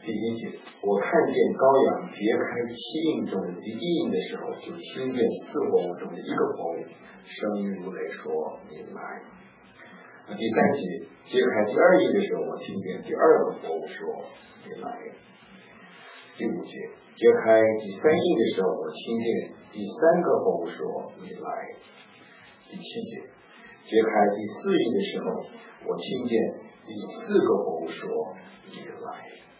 第一节，我看见羔羊揭开七印中的第一印的时候，就听见四活物中的一个活物声音如雷说：“你来。”第三节，揭开第二印的时候，我听见第二个活物说：“你来。”第五节，揭开第三印的时候，我听见第三个活物说：“你来。”第七节，揭开第四印的时候，我听见第四个活物说：“你来。”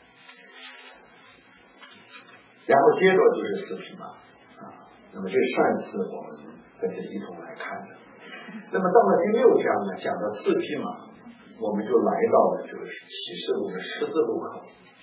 然后接着就是四匹马那么这上一次我们在这一同来看的。那么到了第6章呢，讲到四匹马，我们就来到了这个启示录的十字路口。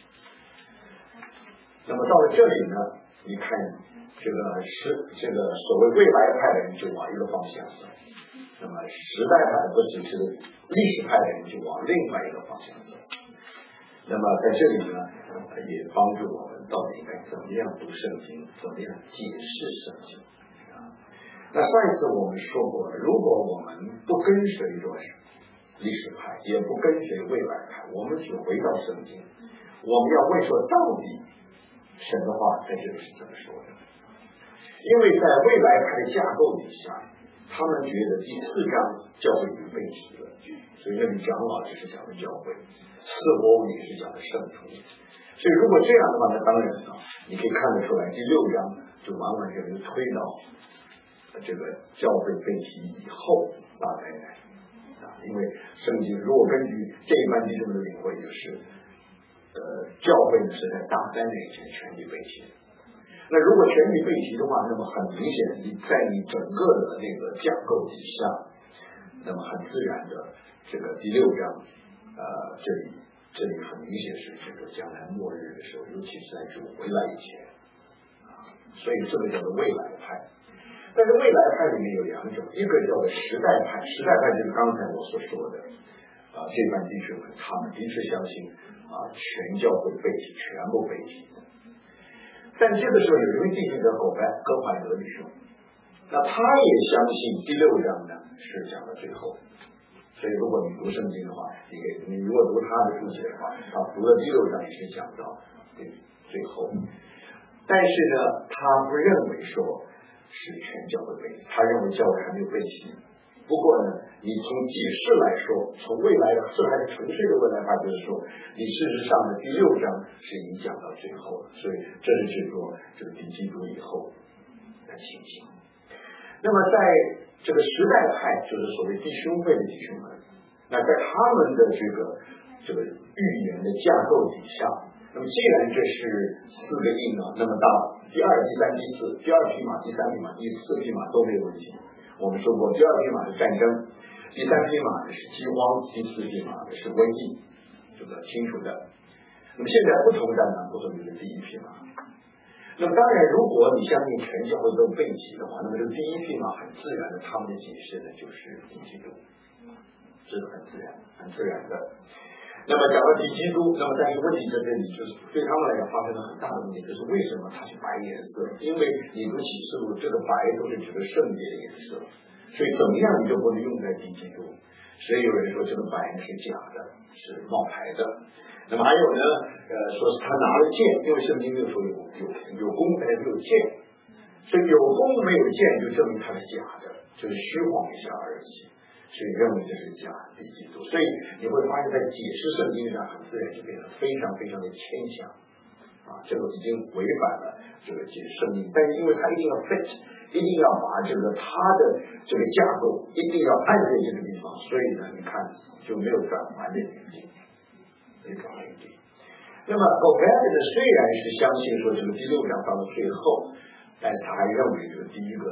那么到了这里呢，你看这个所谓未来派的人就往一个方向走，那么时代派或者是历史派的人就往另外一个方向走。那么在这里呢，也帮助我们到底应该怎么样读圣经，怎么样解释圣经那上一次我们说过，如果我们不跟随着历史派，也不跟随未来派，我们只回到圣经，我们要问说到底神的话在这里是怎么说的？因为在未来派的架构底下，他们觉得第4章教会已经被提了，所以这里长老就是讲的教会，四活物也是讲的圣徒。所以如果这样的话，那当然你可以看得出来，第6章就完完全全推到这个教会被提以后大灾难因为圣经如果根据这一般弟兄的领会，就是教会是在大灾难以前全体被提。那如果全体被提的话，那么很明显你在你整个的那个架构底下，那么很自然的这个第6章这里很明显是这个将来末日的时候，尤其是在主回来以前所以这个叫做未来派。但是未来派里面有2种，一个叫做时代派，时代派就是刚才我所说的这班弟兄们他们的确相信全教会被提，全部被提。但这个时候有一位弟兄叫哥怀德弟兄，那他也相信第6章呢是讲到最后。所以如果你读圣经的话，你如果读他的注解的话，读了第6章也是讲到最后。但是呢，他不认为说是全教会被提，他认为教会还没有被提。不过呢，你从解释来说，从未来的这还是纯粹的未来派，就是说你事实上的第6章是已经讲到最后了，所以这是指说这个敌基督以后的情形。那么在这个时代派，就是所谓弟兄会的弟兄们，那在他们的这个预言的架构底下，那么既然这是4个印那么到第2、第3、第4，第2匹马、第3匹马、第4匹马都没有问题。我们说过，第2匹马是战争，第3匹马是饥荒，第4匹马是瘟疫，这个清楚的。那么现在不同的呢，不同就是第1匹马。那么当然，如果你相信全教会都被提的话，那么这第1匹马很自然的，他们的解释呢就是敌基督，这是很自然的。那么讲到敌基督，那么但是问题在这里，就是对他们来讲发生了很大的问题，就是为什么它是白颜色？因为你读启示录，这个白都是指的圣洁的颜色，所以怎么样你就不能用在敌基督。所以有人说这个白是假的，是冒牌的。那么还有呢，说是他拿了剑，因为圣经没有说有弓没有剑，所以有弓没有剑就证明它是假的，就是虚晃一下而已。所以认为这是假的敌基督，所以你会发现在解释圣经上很自然就变得非常非常的牵强这个已经违反了这个解释圣经，但是因为它一定要 fit， 一定要把它的这个架构一定要按在这个地方，所以呢你看就没有转弯的余地，没有转弯余地。那么 Obed 虽然是相信说这个第6章到了最后，但是他还认为这个第一个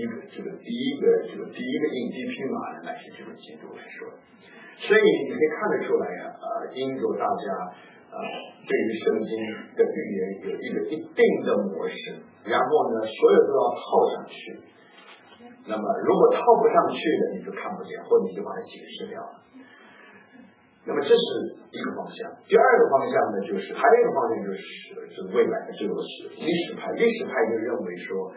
印第一匹马呢乃是这个基督来说，所以你可以看得出来因着大家对于圣经的预言有一个一定的模式，然后呢所有都要套上去，那么如果套不上去的你就看不见，或者你就把它解释掉了。那么这是一个方向。第二个方向呢，就是还有一个方向就是未来的这个历史派。历史派就认为说，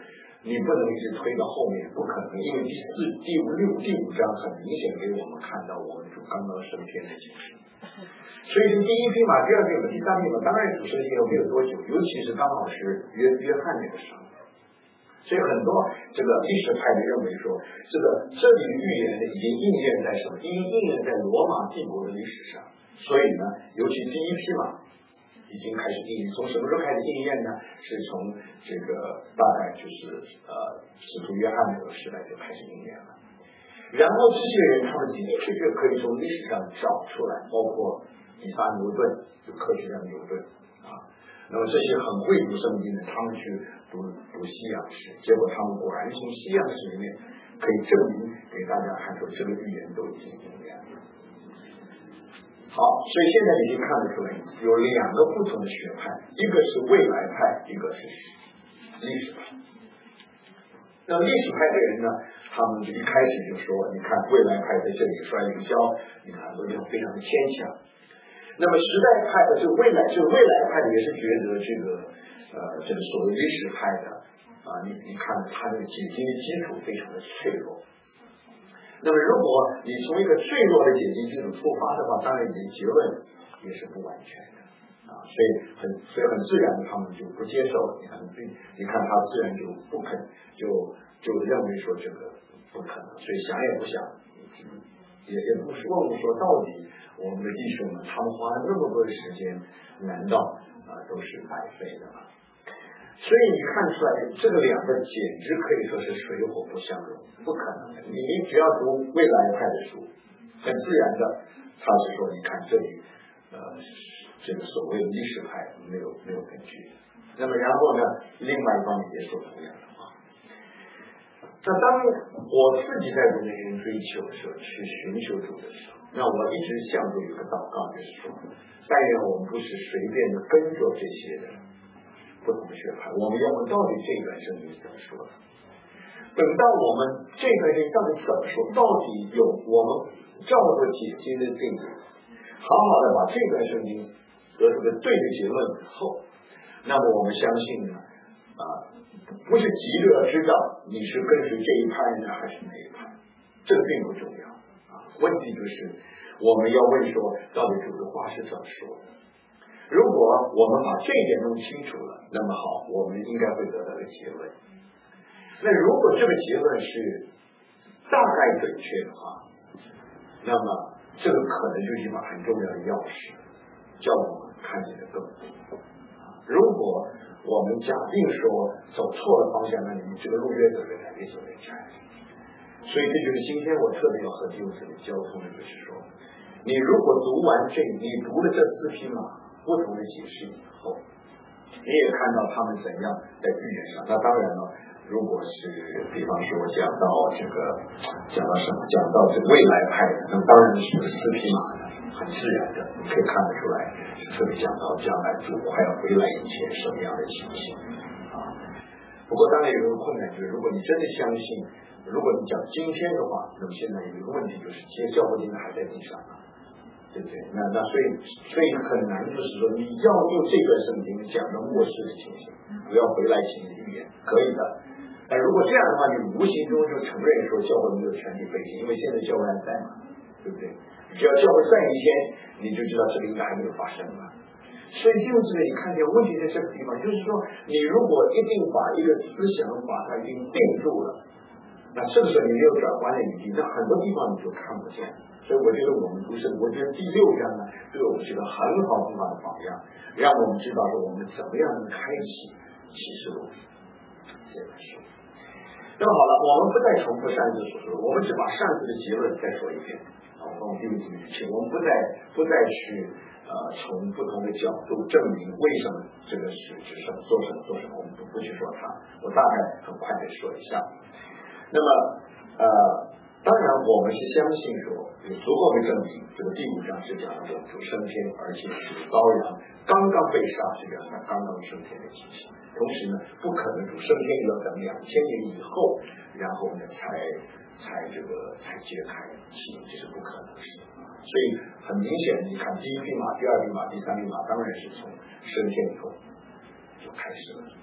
你不能一直推到后面，不可能，因为第4、第5、第5章很明显给我们看到我们主刚刚升天的景象。所以是第一匹马、第二匹马、第三匹马，当然主升天没有多久，尤其是刚好是约翰那个时候。所以很多这个历史派的认为说，这里的预言呢已经应验在什么？应验在罗马帝国的历史上。所以呢，尤其第一匹马已经开始应验。从什么时候开始应验呢？是从这个大概就是使徒约翰那个时代就开始应验了。然后这些人他们的确可以从历史上找出来，包括以撒牛顿，就科学家牛顿啊。那么这些很会读圣经的，他们去读西洋史，结果他们果然从西洋史里面可以证明给大家看出这个预言都已经应验了。好，所以现在已经看得出来，有2个不同的学派，一个是未来派，一个是历史派。那历史派的人呢，他们就一开始就说，你看未来派在这里摔一个跤，你看很多地方非常的牵强。那么时代派的这个未来派的也是觉得这个所谓历史派的你看他这个解经的基础非常的脆弱。那么如果你从一个脆弱的解经基础出发的话，当然你的结论也是不完全的所以很自然的他们就不接受了。你看他自然就不肯，就认为说这个不可能，所以想也不想，也不是问我说到底我们的弟兄们他们花了那么多的时间，难道都是白费的吗？所以你看出来这个2个简直可以说是水火不相容，不可能的。你只要读未来派的书，很自然的他是说，你看这里这个所谓的历史派没有根据。那么然后呢，另外一方面也说同样的话。那当我自己在读那些追求的时候，去寻求主的时候，那我一直向主有个祷告，就是说，但愿我们不是随便的跟着这些人不同的学派，我们要问到底这段圣经怎么说的？等到我们这段圣经到底怎么说，到底有我们照着解经的定理，好好的把这段圣经得出个对的结论以后，那么我们相信呢，不是急着知道你是跟随这一派呢还是哪一派，这个并不重要问题就是我们要问说，到底主的话是怎么说的？如果我们把这一点弄清楚了，那么好，我们应该会得到一个结论。那如果这个结论是大概准确的话，那么这个可能就是一把很重要的钥匙，叫我们看见的更多。如果我们假定说走错了方向，那你这个路越走越窄，越走越窄。所以这就是今天我特别要和弟兄姊妹交通的，就是说，你如果读完你读了这4匹马不同的解释以后，你也看到他们怎样在预言上。那当然了，如果是比方说讲到什么，讲到这个未来派的，那当然是4匹马的，很自然的，你可以看得出来，特别讲到将来主快要回来以前什么样的情形不过当然有一个困难，就是如果你真的相信，如果你讲今天的话，那么现在有一个问题就是，其实教会今天还在地上对不对？那所以很难，就是说你要用这个圣经讲到末世的情形，不要回来情的预言，可以的。但如果这样的话，你无形中就承认说教会没有权利背信，因为现在教会还在嘛，对不对？只要教会在一天，你就知道这个应该还没有发生嘛。所以就是你看见问题在这个地方，就是说你如果一定把一个思想把它已经定住了，那这个时候你没有转换的余地，那很多地方你就看不见。所以我觉得我们我觉得第6章呢，对我们是个很好的榜样，让我们知道说我们怎么样能开启启示录这本书。那么好了，我们不再重复上次所说，我们只把上次的结论再说一遍。我们第一次去，我们不再去从不同的角度证明为什么这个是指什么做什么，我们不去说它。我大概很快的说一下。那么当然我们是相信说有足够的证明，这个第5章是讲的主升天，而且是羔羊刚刚被杀，是讲他刚刚升天的情形。同时呢，不可能主升天要等2000年以后，然后呢才揭开启，这是不可能的事。所以很明显，你看第1匹马、第2匹马、第3匹马，当然是从升天以后就开始了。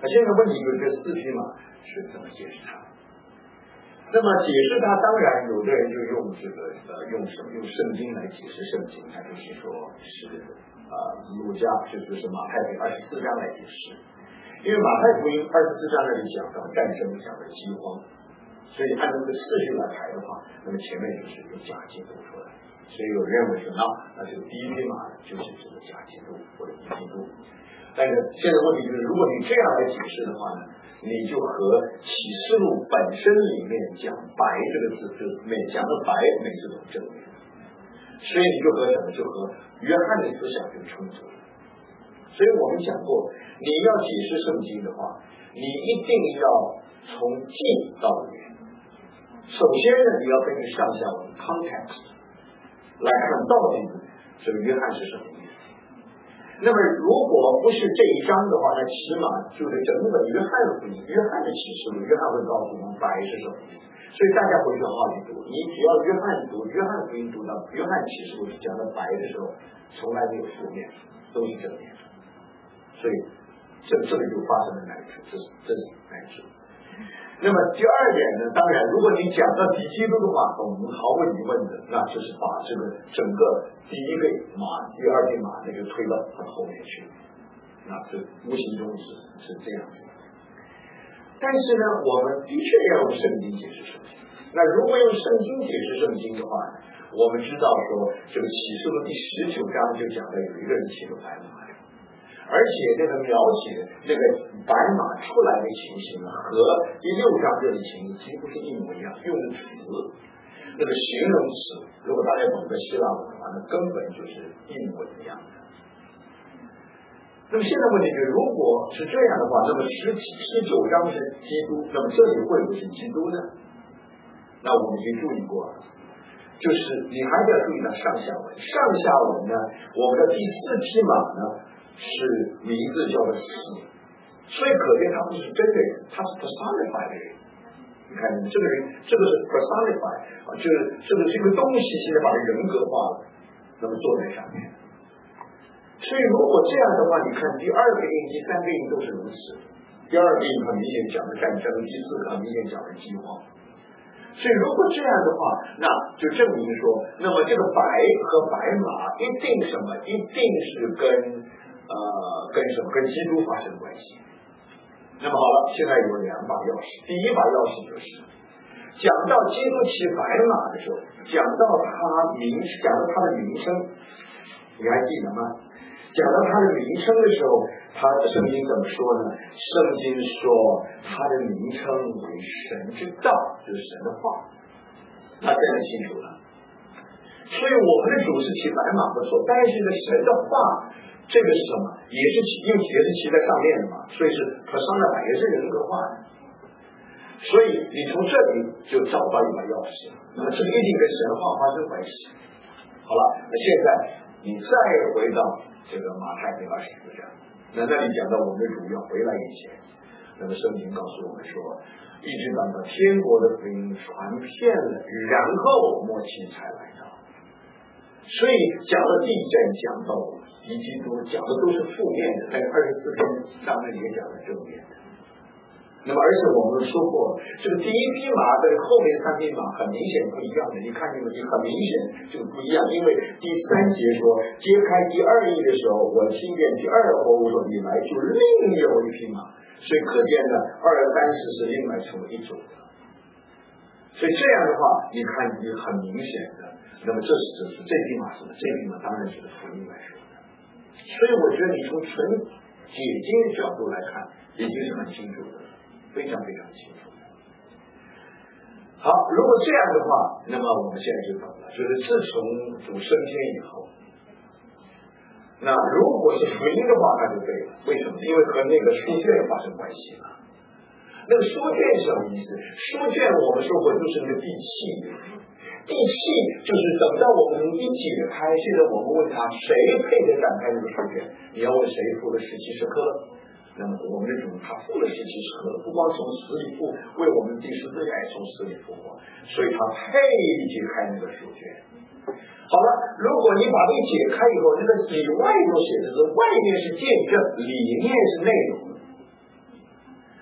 现在问题就是这4匹马是怎么解释它？那么解释它，当然有的人就用这个用圣经来解释圣经，他就是说是路加就是马太福音24章来解释，因为马太福音24章那里讲到战争，讲的饥荒，所以按照这个次序来排的话，那么前面就是有假基督出来，所以有人认为说那这个第1匹马就是这个假基督或者敌基督。但是现在问题就是，如果你这样来解释的话呢，你就和启示录本身里面讲白这个字，就每讲的白每次都正面，所以你就和什么，就和约翰的思想就冲突了。所以我们讲过，你要解释圣经的话，你一定要从近到远。首先呢，你要根据上下文 context 来看到底这个约翰是什么意思。那么如果不是这一章的话，那起码就是整本约翰福音、约翰的启示录，约翰会告诉我们白是什么意思。所以大家回去好好去读，你只要约翰读约翰福音，读到约翰启示录讲到白的时候，从来没有负面，都是正面。所以这里就发生了难处，这是难处。那么第二点呢，当然如果你讲到敌基督的话，我们毫无疑问的，那就是把这个整个第1匹马、第2匹马那就推到它后面去，那这无形中是这样子的。但是呢，我们的确要用圣经解释圣经。那如果用圣经解释圣经的话呢，我们知道说这个启示录第19章就讲到有一个人骑着白马，而且那个描写那个白马出来的情形和第6章这里情形几乎是一模一样，用的词那个形容词，如果大家懂得希腊文的话，那根本就是一模一样的。那么现在问题是，如果是这样的话，那么19章是基督，那么这里会不会是基督呢？那我们已经注意过了，就是你还是要注意到上下文。上下文呢，我们的第4匹马呢是名字叫做死，所以可见他不是真的人，他是 personify 的人。你看这个人，这个是 personify 就是这个东西现在把它人格化了，那么坐在上面。所以如果这样的话，你看第2个印、第3个印都是如此。第2个印很明显讲的战争，第4个很明显讲的饥荒。所以如果这样的话，那就证明说，那么这个白和白马一定什么？一定是跟什么？跟基督发生关系。那么好了，现在有2把钥匙。第1把钥匙就是讲到基督骑白马的时候，讲到他的名称，你还记得吗？讲到他的名称的时候，圣经怎么说呢？圣经说他的名称为神之道，就是神的话。那现在清楚了。所以我们的主是骑白马不错，但是呢，神的话这个是什么？也是骑在上面的嘛，所以是persona，也是人格化的。所以你从这里就找到1把钥匙，那么这个一定跟神话发生关系。好了，那现在你再回到这个马太第24章，那里讲到我们的主要回来以前，那么圣经告诉我们说，一直等到天国的福音传遍了，然后末期才来到。所以讲到地震，讲到敌基督，讲的都是负面的，但是24篇上面也讲了正面的。那么而且我们说过，这个第1匹马跟后面3匹马很明显不一样的，你看你们很明显就不一样，因为第3节说揭开第2翼的时候，我听见第2活物说你来，就另有1匹马，所以可见呢2、3、4是另外成为一种的。所以这样的话，你看你很明显的，那么这匹马是什么？这匹马当然是福音来说的。所以我觉得你从纯解经的角度来看，已经是很清楚的。非常非常清楚。好，如果这样的话，那么我们现在就懂了，就是自从主升天以后，那如果是福音的话，那就对了。为什么？因为和那个书卷发生关系了。那个书卷是什么意思？书卷我们说过就是那个地契，地契就是等到我们一解开，现在我们问他谁配得展开那个书卷？你要问谁付了17时刻？那么我们的主他付了17时刻，不光从死里复为我们第十字架从死里复活，所以他配解开那个书卷。好了，如果你把这个解开以后，那个里外头写的是外面是见证，里面是内容。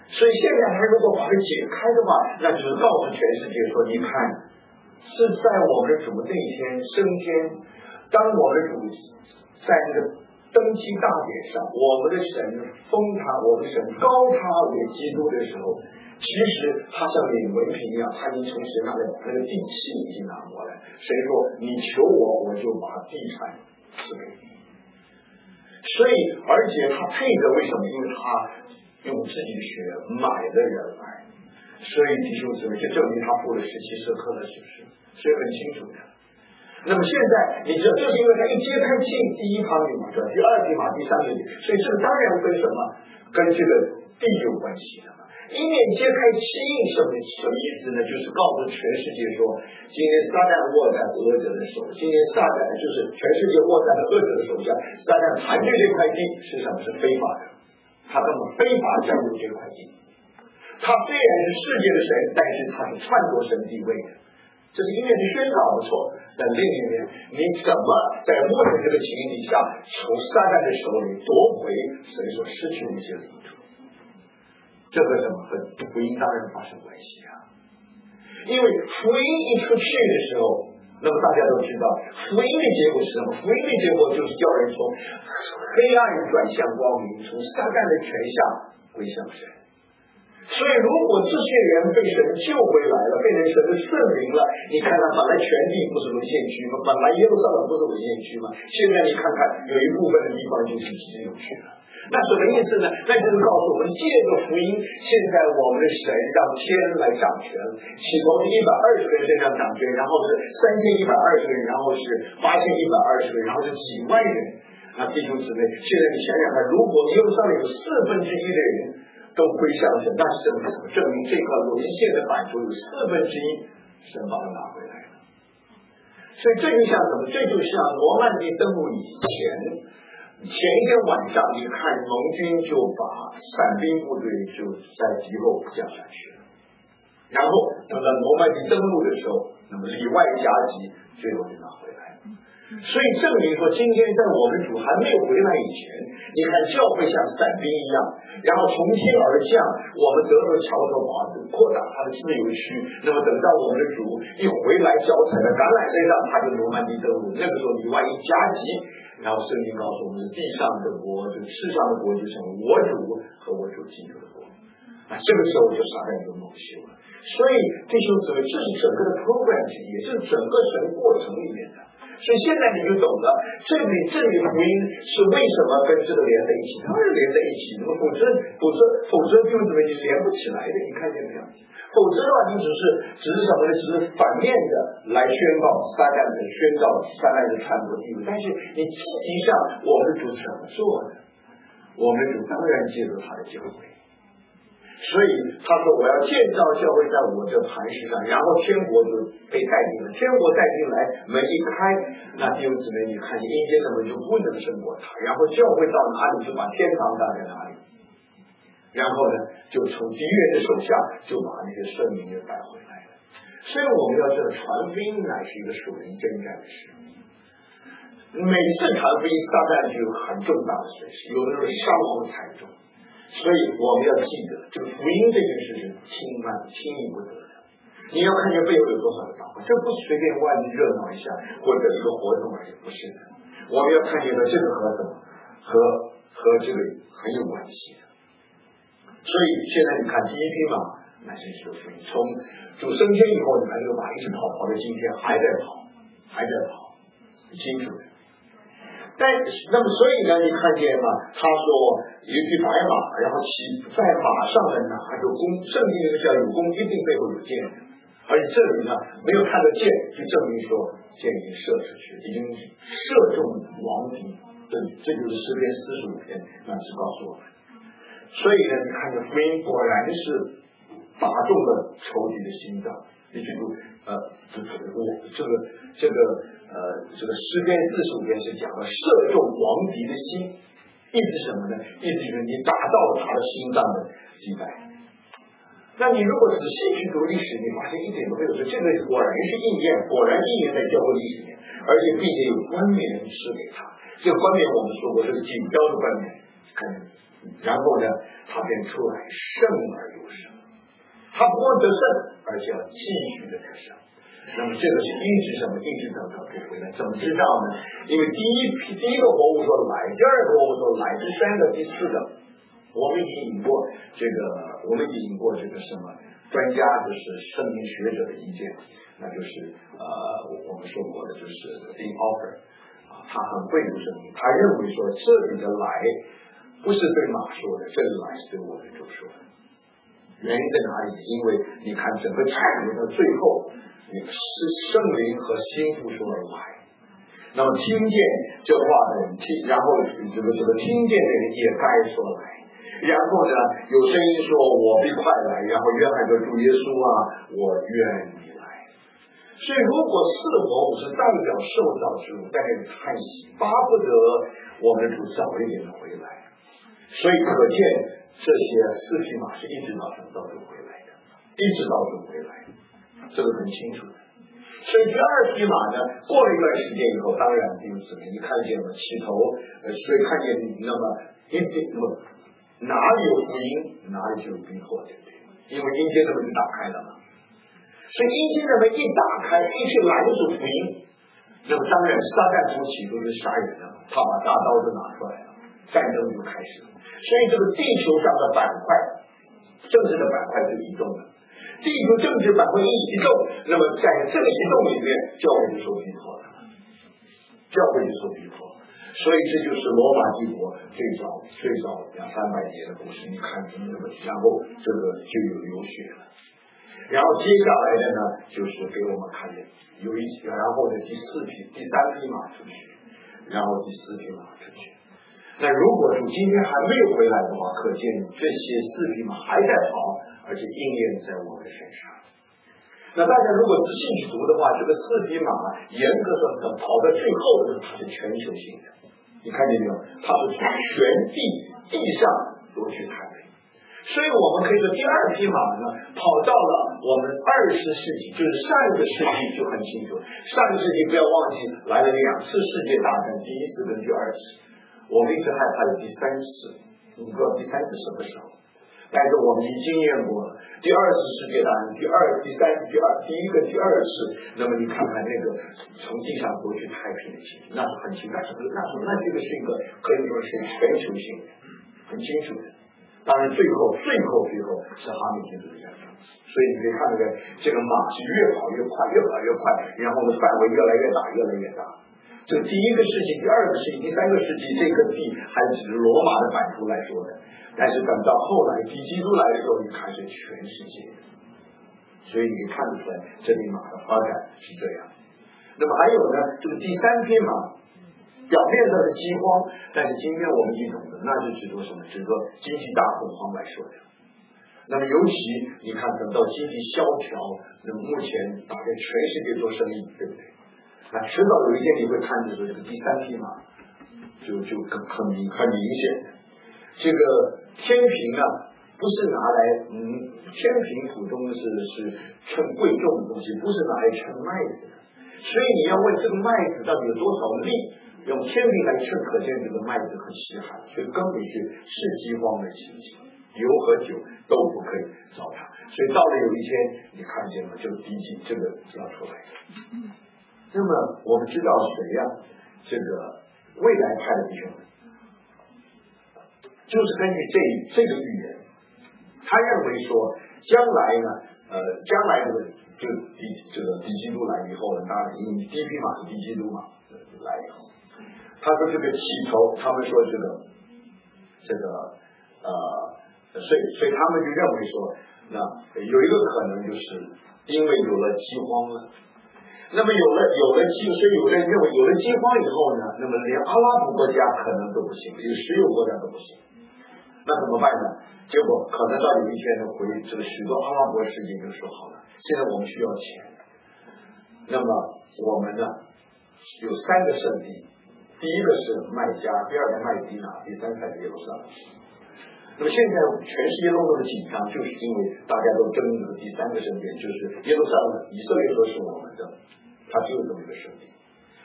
所以现在他如果把它解开的话，那就是告诉全世界说，你看是在我们的主那天升天，当我们的主在那个登基大典上，我们的神封他，我们的神高他为基督的时候，其实他像领文凭一样，他已经从神那里把那个地契已经拿过来。神说你求我，我就把地产赐给你。所以而且他配的，为什么？因为他用自己的血买了人来，所以弟兄姊妹，就证明他付了17舍客了，是不是？所以很清楚的。那么现在你知道，就是因为他一揭开信，第一方面嘛，第二地嘛，第三个，所以这个当然跟什么？跟这个地有关系的嘛。一面揭开七印什么意思呢？就是告诉全世界说，今天撒旦握在恶者的手，今天撒旦就是全世界握在了恶者的手下，撒旦盘踞这块地实际上是非法的，他根本非法占有这块地。他虽然是世界的神，但是他是篡夺神地位的。这是一面是宣告不错，但另一面你怎么在目前这个情形底下从撒旦的手里夺回神所失去的一些领土？这个怎么和福音当然发生关系啊？因为福音一出去的时候，那么大家都知道，福音的结果是什么？福音的结果就是叫人从黑暗转向光明，从撒旦的权下归向神。所以如果这些人被神救回来了，被神的圣灵了，你看看本来全地不是沦陷区吗？本来耶路撒冷不是沦陷区吗？现在你看看有一部分的地方就是直接有去了。那什么意思呢？那就是告诉我们，借着福音，现在我们的神让天来掌权，起从120个人身上掌权，然后是3120个人，然后是8120个人，然后是几万人。那弟兄姊妹，现在你想想看，如果耶路撒冷有1/4的人都归向神，那神怎么证明这个沦陷的版图有1/4神把它拿回来了？所以这就像什么？这就像诺曼底登陆以前一天晚上，你看盟军就把伞兵部队就在敌后降下去了，然后等到诺曼底登陆的时候，那么里外夹击最后就拿回来了。所以证明说，今天在我们主还没有回来以前，你看教会像伞兵一样，然后从天而降，我们得到桥头堡扩大它的自由区。那么等到我们的主一回来，脚踩在橄榄枝上，他就诺曼底登陆。那个时候里外一夹击，然后圣经告诉我们，地上的国，就世上的国，就成我主和我主基督的国。这个时候就撒旦就蒙羞了。所以弟兄姊妹，这是整个的 program 也是整个神过程里面的。所以现在你就懂了，这里福音是为什么跟这个连在一起？当然连在一起，否则弟兄姊妹你连不起来的，你看见没有？否则的话，你只是什么呢？只是反面的来宣告撒旦的篡夺地位。但是你积极上，我们的主怎么做的？我们的主当然借助他的教会。所以他说我要建造教会在我这磐石上，然后天国就被带进了。天国带进来，门一开，那弟兄姊妹，你看见阴间的门就不能胜过他。然后教会到哪里，就把天堂带在哪里。然后呢，就从敌人的手下就把那些圣灵也带回来了。所以我们要知道，传福音乃是一个属灵征战的事。每次传福音，撒旦就有很重大的损失，有的时候伤亡惨重。所以我们要记得，这个福音这件事是轻易不得的。你要看见背后有多少的祷告，这不是随便外面热闹一下或者一个活动而已，不是的。我们要看见到这个和什么，和这个很有关系的。所以现在你看第一匹马，乃是这个福音。从主升天以后，你看这个马一直跑到今天还在跑，很清楚的。那么所以呢，你看见吗？他说有一匹白马，然后骑在马上的拿着弓，圣经里面讲有弓一定背后有箭，而且这里呢没有看到箭，就证明说箭已经射出去，已经射中王敌。这就是诗篇45篇那是告诉我们。所以呢，你看这福音果然是打中了仇敌的心脏。你记住，这个诗篇45篇是讲了射中王敌的心，意思什么呢？意思就是你打到了他的心脏的击败。那你如果仔细去读历史，你发现一点都没有错，这个果然是应验，在教会历史里面，而且并且有冠冕赐给他。这个冠冕我们说过是个锦标的冠冕， 然后呢，他便出来胜而又胜，他不光得胜，而且要继续的得胜。那么这个是一直什么？一直等不回来。怎么知道呢？因为第一个活物说来，第二个活物说来，第三个、第四个，我们已经引过这个什么专家，就是圣经学者的意见，那就是我们说过的，就是 Dean Offer 他很会读圣经，他认为说这里的来不是对马说的，这里来是对我们主说的。原因在哪里？因为你看整个产业的最后。是圣灵和心腹说来，那么听见这话的人然后这个听见的人也该说来，然后呢有声音说我必快来，然后约翰说主耶稣啊，我愿你来。所以如果四活物是代表受造之物在那里叹息，巴不得我们的主早一点的回来，所以可见这些四匹马是一直到主回来的，一直到主回来的，这个很清楚的。所以第二匹马呢，过了一段时间以后，当然弟兄姊妹，你看见了起头，所以看见那么哪里有福音，哪里就有逼迫，对不对？因为阴间的门就打开了嘛。所以阴间的门一打开，一去拦阻福音，那么当然撒旦初期都是杀人的，他把大刀子拿出来了，战争就开始了。所以这个地球上的板块，政治的板块就移动了。地球政治板块一移动，那么在这个移动里面，教会就受逼迫了，教会就受逼迫。所以这就是罗马帝国最早200-300年的故事。你看，然后这个就有流血了。然后接下来的呢，就是给我们看见然后的第三匹马出去，然后第四匹马出去。那如果主今天还没有回来的话，可见这些四匹马还在跑。而且应验在我们身上。那大家如果仔细去读的话，这个四匹马严格上跑到最后的时候，它是全球性的。你看见没有？它是从全地上夺取太平。所以我们可以说，第二匹马呢，跑到了我们20世纪，就是上一个世纪就很清楚。上一个世纪不要忘记来了2次世界大战，第一次跟第二次。我们一直害怕有第三次，你不知道第三次什么时候。但是我们已经经验过了第2次世界大战，第一个、第二次，那么你看看那个从地上夺取太平的情形，那是很清楚，那这个是一个可以说是全球性的，很清楚的。当然最后是哈米金的战争，所以你可以看这个马是越跑越快，然后呢范围越来越大。这第一个世纪、第二个世纪、第三个世纪，这个地还只是罗马的版图来说的。但是等到后来敌基督来的时候，你看是全世界的，所以你看得出来这匹马的发展是这样。那么还有呢，这个第三匹马表面上是饥荒，但是今天我们已懂的，那是指着什么？指着经济大恐慌来说的。那么尤其你看，等到经济萧条，那么目前大家全世界做生意，对不对？那迟早有一天你会看见说，这个第三匹马就很明显的。这个天平啊，不是拿来天平普通是称贵重的东西，不是拿来称麦子的。所以你要问这个麦子到底有多少粒，用天平来称，可见这个麦子很稀罕，所以根本是饥荒的情形，油和酒都不可以糟蹋。所以到了有一天，你看见了，就敌基这个要出来的。那么我们知道谁呀？这个未来派的弟兄们。就是根据这个预言，他认为说，将来就敌基督来以后呢，当然因为第一匹马是敌基督嘛，来以后，他说这个起头，他们说所以他们就认为说，那有一个可能就是因为有了饥荒了。那么有了认为有了饥荒以后呢，那么连阿拉伯国家可能都不行，连石油国家都不行。那怎么办呢？结果可能到有一天呢，这个许多阿拉伯世界就说好了，现在我们需要钱。那么我们呢有3个圣地，第一个是麦加，第二个麦地那，第三才是耶路撒冷。那么现在全世界弄得紧张，就是因为大家都争这个第3个圣殿，就是耶路撒冷，以色列说是我们的，它只有这么一个圣地。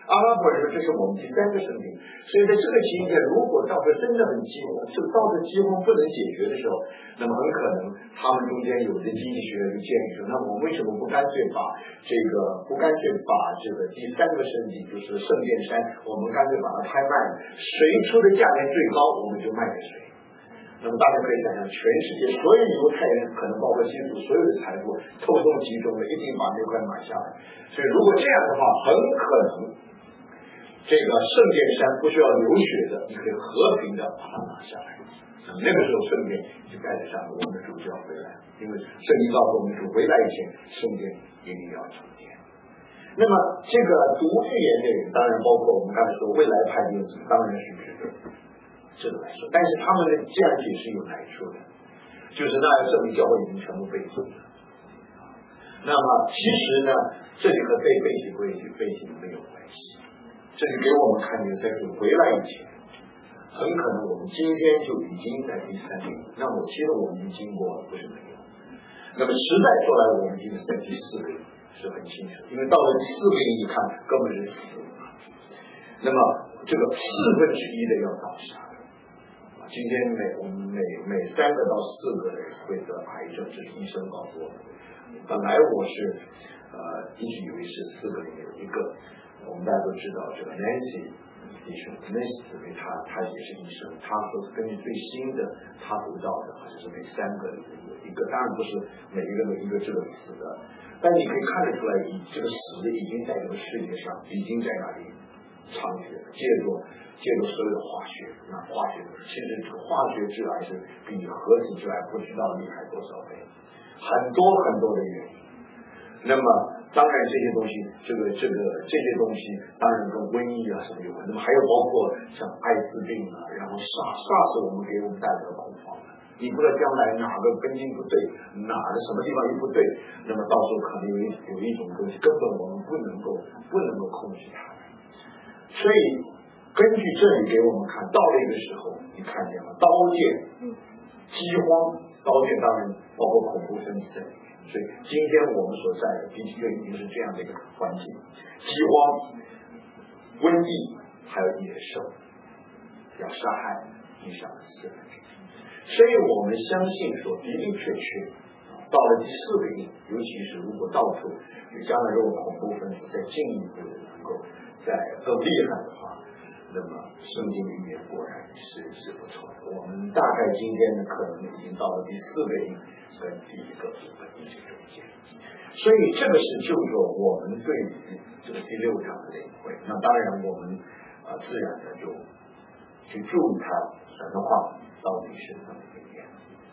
阿拉伯人这是我们第3个圣地，所以在这个情节，如果到时候真的很饥荒，这到时饥荒不能解决的时候，那么很可能他们中间有的经济学家就建议说，那我们为什么不干脆把这个第3个圣地，就是圣殿山，我们干脆把它拍卖，谁出的价钱最高，我们就卖给谁。那么大家可以想象，全世界所有犹太人，可能包括基督所有的财富，透动集中的，一定把那块买下来。所以如果这样的话，很可能这个圣殿山不需要流血的，你可以和平的把它拿下来。那个时候圣殿就盖得上我们的主就要回来，因为圣经告诉我们主回来以前，圣殿一定要重建。那么这个读预言的人，当然包括我们刚才说未来派的子，当然是指的这个来说，但是他们的这样解释有难处的，就是那要证明教会已经全部被毁了。那么其实呢，这里和背景没有关系，这里给我们看见在主回来以前，很可能我们今天就已经在第3个。那么其实我们已经经过了，不是没有。那么时代说来，我们已经在第4个是很清楚，因为到了第4个一看，根本是死了。那么这个1/4的要倒下。今天我们每3个到4个人会得癌症，这是医生告诉我们。本来我是一直以为是4个里面有1个，我们大家都知道这个 Nancy 弟兄 ，Nancy 姊妹她也是医生，她说根据最新的她读到的，好像是每3个里面有1个，当然不是每一个这个死的，但你可以看得出来，这个死已经在这个世界上已经在那里猖獗，借助所有的化学，那化学其实这个化学致癌是比核子致癌不知道厉害多少倍，很多的原因。那么当然这些东西，这些东西当然跟瘟疫啊什么有关。那么还有包括像艾滋病啊，然后SARS我们给我们带来的恐慌了。你不知道将来哪个根筋不对，哪个什么地方又不对，那么到时候可能有一种东西根本我们不能够控制它。所以根据这里给我们看，到了一个时候，你看见了刀剑、饥荒，刀剑当然包括恐怖分子在里面。所以今天我们所在的地区就已经是这样的一个环境：饥荒、瘟疫，还有野兽要杀害地上的4分之一。所以我们相信说，的的确确到了第4个印，尤其是如果到处将来如果恐怖分子再进一步的能够再更厉害的话，那么圣经里面果然是不错的。我们大概今天呢，可能已经到了第4个印跟第1个部分一些中间，所以这个是就说我们对于这个第6章的领会。那当然我们自然的就去注意它神的话到底是怎么应验。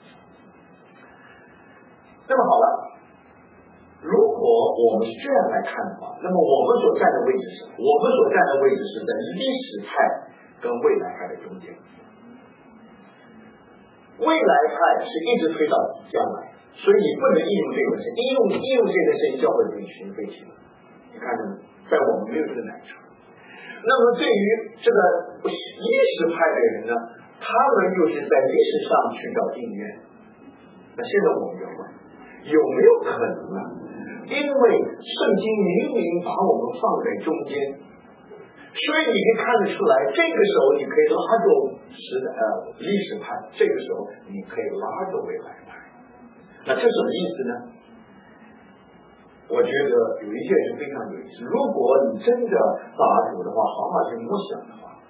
那么好了，如果我们是这样来看的话，那么我们所站的位置是什么？我们所站的位置是在历史派跟未来派的中间。未来派是一直推到将来，所以你不能应用这个事，应用这个事情，教会就群废弃了。你看着在我们没有这个难处。那么对于这个历史派的人呢，他们又是在历史上去找应验。那现在我们要问，有没有可能呢？因为圣经明明把我们放在中间，所以你可以看得出来，这个时候你可以拉着历史派，这个时候你可以拉着未来派。那这什么意思呢？我觉得有一件事非常有意思，如果你真的打主的话，好好去默想的话，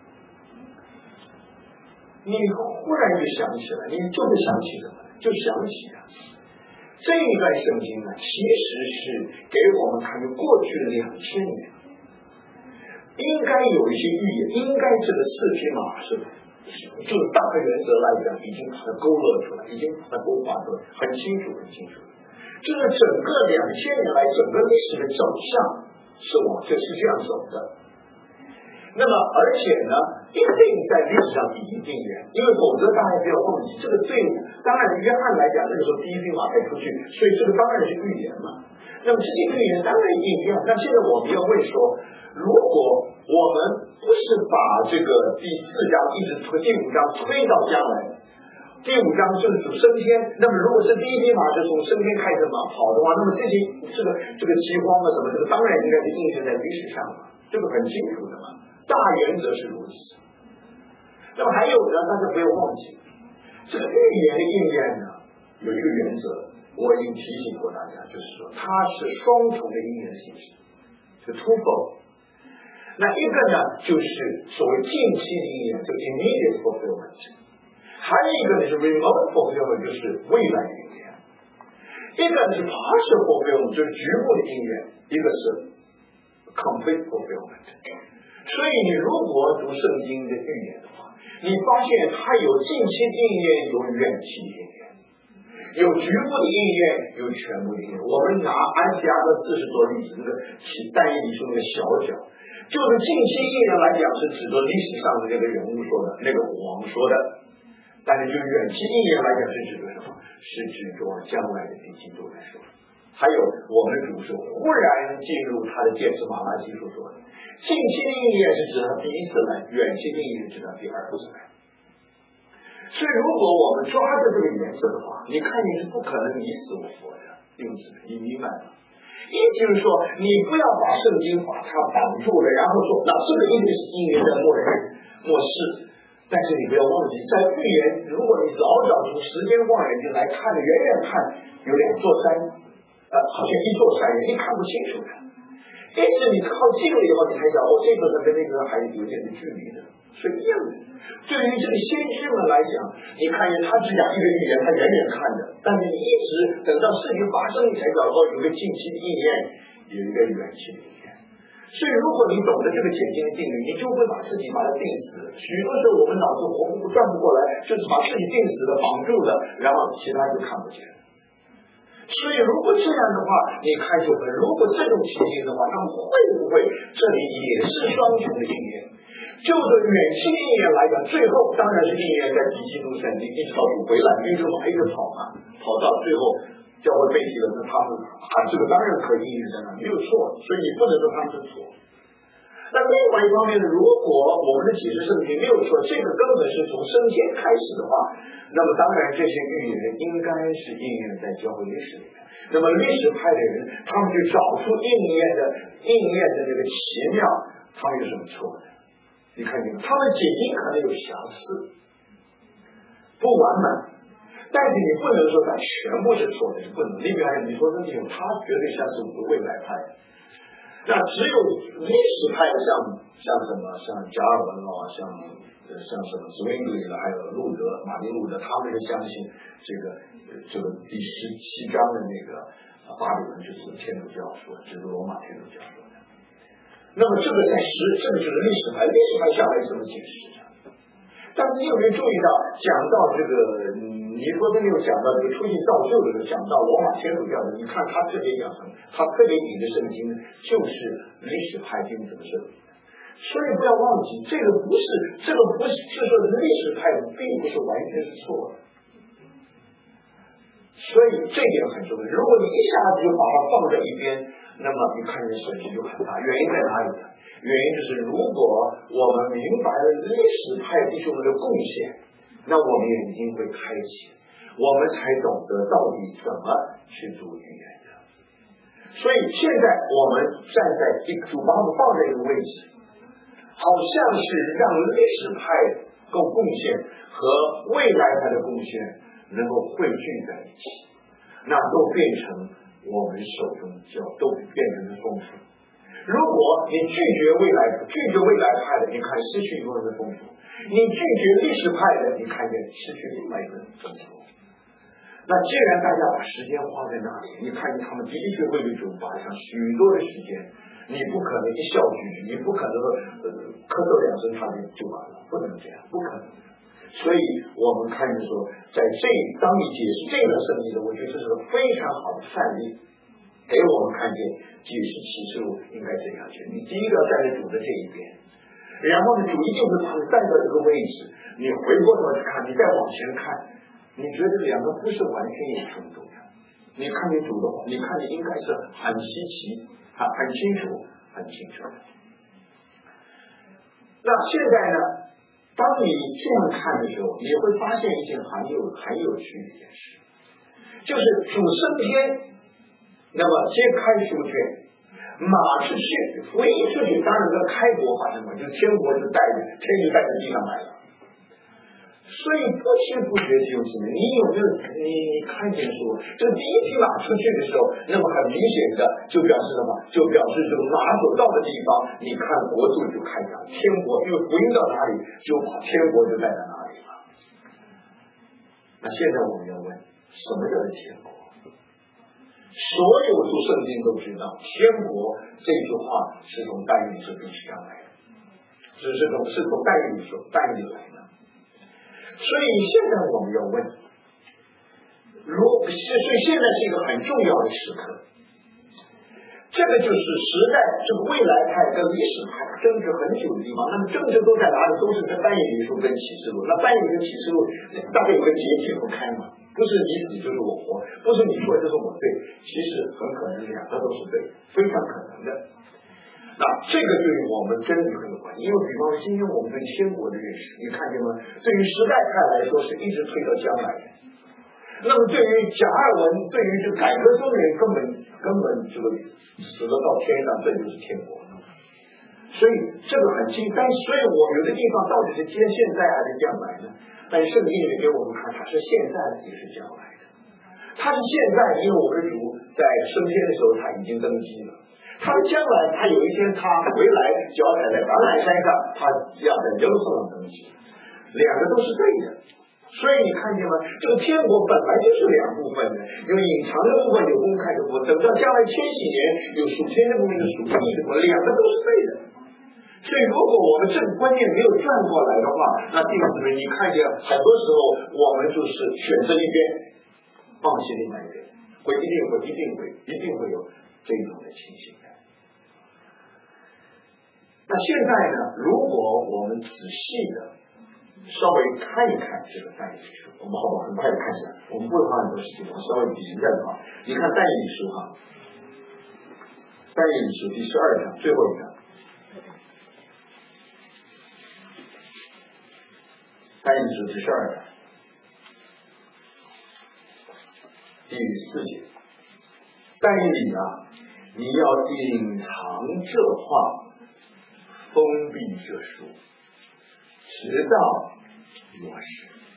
你忽然就想起来，你就是想起什么？就想起这一段圣经呢，其实是给我们看过去的2000年，应该有一些预言，应该这个4匹马是就大的原则来讲，已经把它勾勒出来，已经把它勾画出来，很清楚。就是整个2000年来，整个历史的走向是往这样走的。那么，而且呢，一定在历史上已经定言，因为否则大家不要忘记，这个队伍，当然约翰来讲，那个时候第1匹马才出去，所以这个当然是预言嘛。那么这些预言当然应验。那现在我们要问说，如果我们不是把这个第4章一直推第5章推到将来，第5章就是属升天，那么如果是第1匹马是从升天开始跑的话，那么这个饥荒啊什么，这个当然应该是应验在历史上了。 这个很清楚的嘛，大原则是如此。那么还有呢，大家不要忘记，这个预言的应验呢，有一个原则，我已经提醒过大家，就是说它是双重的应验性质，是 twofold。那一个呢，就是所谓近期的应验，这个 immediate fulfillment； 还有一个呢是 remote fulfillment， 就是未来的应验。一个是 partial fulfillment， 就是局部的应验；一个是 complete fulfillment。所以你如果读圣经的预言的话，你发现它有近期的应验，有远期的应验，有局部的应验，有全部的应验。我们拿安提阿克四世做例子，那个但以理书那个小角，就是近期应验来讲是指着历史上的那个人物说的，那个王说的；但是就远期应验来讲是指着什么？是指着将来的第几度来说。还有我们的主是忽然进入他的殿，是马拉基所说的。近期的应验是指他第一次来，远期的应验指他第二次来。所以如果我们抓着这个原则的话，你看你是不可能你死我活的，弟兄姊妹，你明白吗？意思就是说，你不要把圣经把它绑住了，然后说那这个一定是应验在末日末世。但是你不要忘记，在预言，如果你老早从时间望远镜来看，远远看有两座山，好像一座山，你看不清楚的。但是你靠近了以后，你才知道，这个跟那个还有点的距离的，是一样的。对于这个先知们来讲，你看见他只讲一个预言，他远远看的，但是你一直等到事情发生，你才找到有一个近期的应验，有一个远期的应验。所以如果你懂得这个简单的定律，你就会把自己把它定死。许多时候我们脑子转不过来，就是把自己定死的、绑住的，然后其他就看不见。所以如果这样的话，你看就很，如果这种情形的话，那么会不会这里也是双重的应验？就是远期应验来讲，最后当然是应验在第七度圣地，一直到主回来，一直往一直跑嘛，跑到最后教会被提了，那他们这个当然可以应验在那，没有错，所以你不能说他们是错。那另外一方面呢，如果我们的解释圣经没有错，这个根本是从升天开始的话，那么当然这些预言应该是应验在教会历史里面。那么历史派的人，他们就找出应验的这个奇妙，他们有什么错呢？你看见他们解经可能有瑕疵，不完满，但是你不能说它全部是错的，是不能。另外你说这种，他绝对像是我们未来派。那只有历史派的像什么，像加尔文像什么斯威格里的，还有马丁路德，他们是相信这个第17章的那个巴比伦就是天主教说的，就是罗马天主教说的。那么这个这个就是历史派下来怎么解释的？但是你有没有注意到，讲到这个尼哥底母讲到这个出信造就的，讲到罗马天主教的，你看他特别讲什么？他特别引的圣经就是历史派经怎么设计的。所以不要忘记，这个不是，就是说历史派并不是完全是错的。所以这点很重要。如果你一下子就把它放在一边，那么你看见损失就很大。原因在哪里呢？原因就是如果我们明白了历史派弟兄们的贡献，那我们眼睛会开启，我们才懂得到底怎么去读预言的。所以现在我们站在主把我们放在一个位置，好像是让历史派贡献和未来派的贡献能够汇聚在一起，那都变成我们手中都变成了丰富。如果你拒绝未来派的，你看失去一个人的丰富；你拒绝历史派的，你看见失去另外一个人的丰富。那既然大家把时间花在那里，你看见他们的确会为主花上许多的时间，你不可能一笑拒之，你不可能咳嗽2声他就完了，不能这样，不可能。所以我们看见说，当你解释这个圣经的，我觉得这是个非常好的范例，给我们看见解释启示录应该怎样去。你第一个站在主的这一边，然后呢，主一定会把你带到这个位置，你回过头去看，你再往前看，你觉得两个不是完全有冲突的。你看见主的话，你看见应该是很稀奇、很清楚、很清楚的。那现在呢？当你这样看的时候，你会发现一件很有趣的一件事，就是主升天，那么揭开书卷， 马是去，福音出去，当然跟开国发生关系，就是天国是带着天就带着地上来了。所以不知不觉弟兄姊妹，你有没有你看见说，这个第一匹马出去的时候，那么很明显的就表示什么？就表示这个马所到的地方，你看国度就开展，天国因为福音到哪里，就把天国就带到哪里了。那现在我们要问，什么叫做天国？所有读圣经都知道，天国这句话是从但以理书第7章来的，是从但以理书来的。所以现在我们要问，所以现在是一个很重要的时刻，这个就是时代这个未来派跟历史派争执很久的地方。那么争执都在哪里？都是在但以理书跟启示录。那但以理跟启示录大概有个结解不开嘛，不是你死就是我活，不是你错就是我对，其实很可能两个都是对，非常可能的。那这个对于我们真理很有关系，因为比方说今天我们对天国的认识，你看见吗？对于时代派来说是一直推到将来的，那么对于贾尔文，对于这改革中的人根本这个死了到天上，这就是天国。所以这个很近，但所以我有的地方到底是现在还是将来呢？但圣经里给我们看，它是现在的也是将来的。它是现在，因为我们的主在升天的时候他已经登基了。他将来，他有一天他回来，脚踩在橄榄山上，他要在耶路撒冷登基，两个都是对的。所以你看见吗？这个天国本来就是两部分的，有隐藏的部分，有公开的部分。等到将来千禧年，有属天的部分，有属地的部分，两个都是对的。所以，如果我们这个观念没有转过来的话，那弟兄姊妹，你看见很多时候我们就是选择一边，放弃另外一边，一定会有这种的情形的。那现在呢？如果我们仔细的稍微看一看这个但以理书，我们好不好？很快的看起来，我们不会花很多时间，我稍微比一下的话，你看但以理书哈，但以理书第12章最后一章，但以理书第12章第4节，但以理啊，你要隐藏这话，封闭这书，直到末世。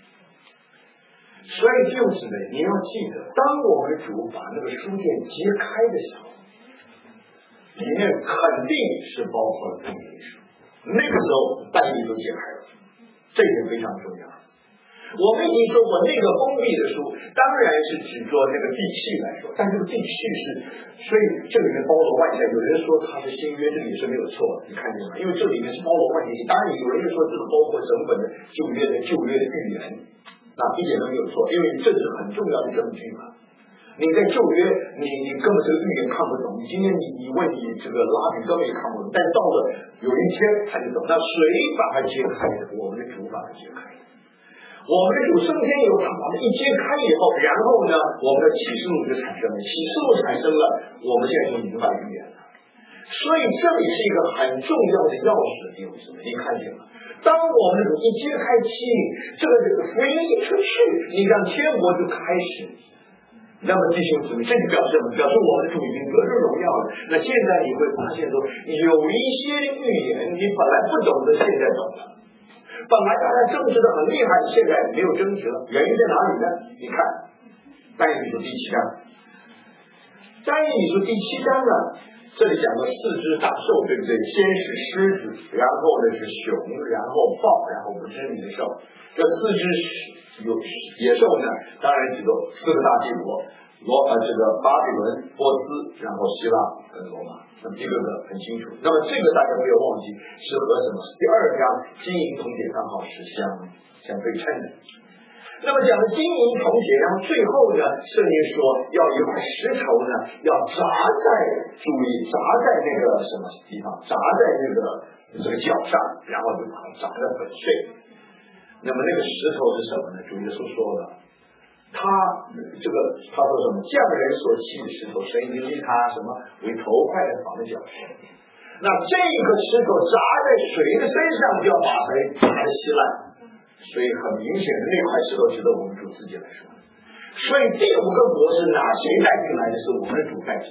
所以弟兄姊妹，你要记得，当我们主把那个书卷揭开的时候，里面肯定是包括了但以理书。那个时候但以理都揭开了，这一点非常重要。我们已经说过，那个封闭的书当然是指着那个地契来说，但这个地契是，所以这里面包罗万象。有人说它是新约，这里是没有错的，你看见吗？因为这里面是包罗万象。当然有人说这个包括整本的旧约的预言，那一点都没有错，因为这是很重要的证据嘛。你在旧约，你根本这个预言看不懂。你今天你问你这个拉比根本也看不懂，但到了有一天他就懂。那谁把它揭开的？我们的主把它揭开的。我们的主升天以后，他把它一揭开以后，然后呢，我们的启示录就产生了。启示录产生了，我们现在就明白预言了。所以这里是一个很重要的钥匙的地方，你看见了？当我们的主一揭开器，这个福音一出去，你让天国就开始。那么弟兄姊妹，这就表示什么？表示我们的主已经得着荣耀了。那现在你会发现说，有一些预言你本来不懂的，现在懂了。本来大家争执的很厉害，现在没有争执了，原因在哪里呢？你看但以理书第7章，但以理书第7章呢，这里讲的4只大兽，对不对？先是狮子，然后呢是熊，然后豹，然后不知名的兽。这4只野兽呢，当然指的4个大帝国，这个巴比伦、波斯，然后希腊跟罗马。那么一个个很清楚。那么这个大家不要忘记，是和什么？第2章金银铜铁刚好是相对称的。那么讲的金银铜铁，然后最后呢，圣经说要有一块石头呢，要砸在那个什么地方？砸在这个脚上，然后就把它砸得粉碎。那么那个石头是什么呢？主耶稣说了。他说什么？匠人所砌的石头，神已经立他什么为头块的房角石。那这个石头砸在谁的身上，就要把谁砸得稀烂。所以很明显的，那块石头值得我们主自己来说。所以第5个国是哪谁带进来的？是我们的主带进来。